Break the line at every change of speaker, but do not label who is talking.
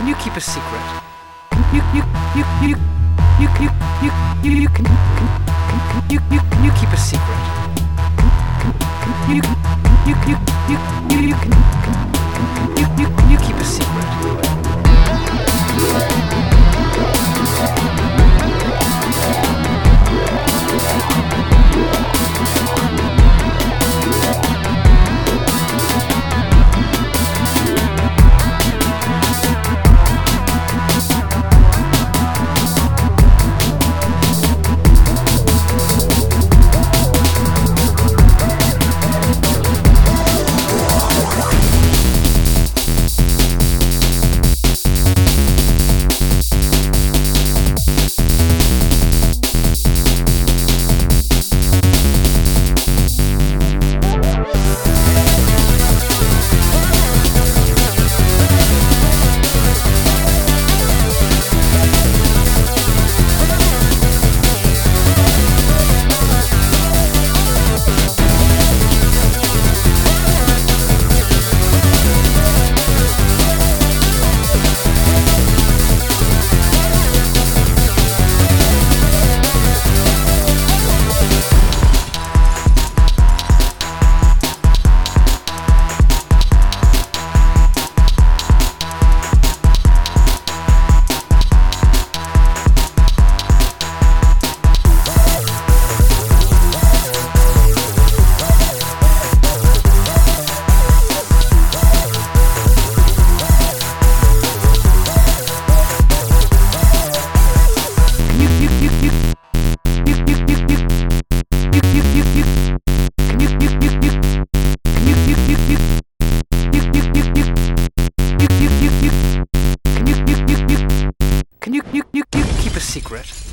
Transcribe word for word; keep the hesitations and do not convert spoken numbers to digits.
Can you keep a secret? Can you you you you you you you you you can can can you you can you keep a secret? Can can you you you you you you can can you you can you keep a secret? Can you you you you keep a secret?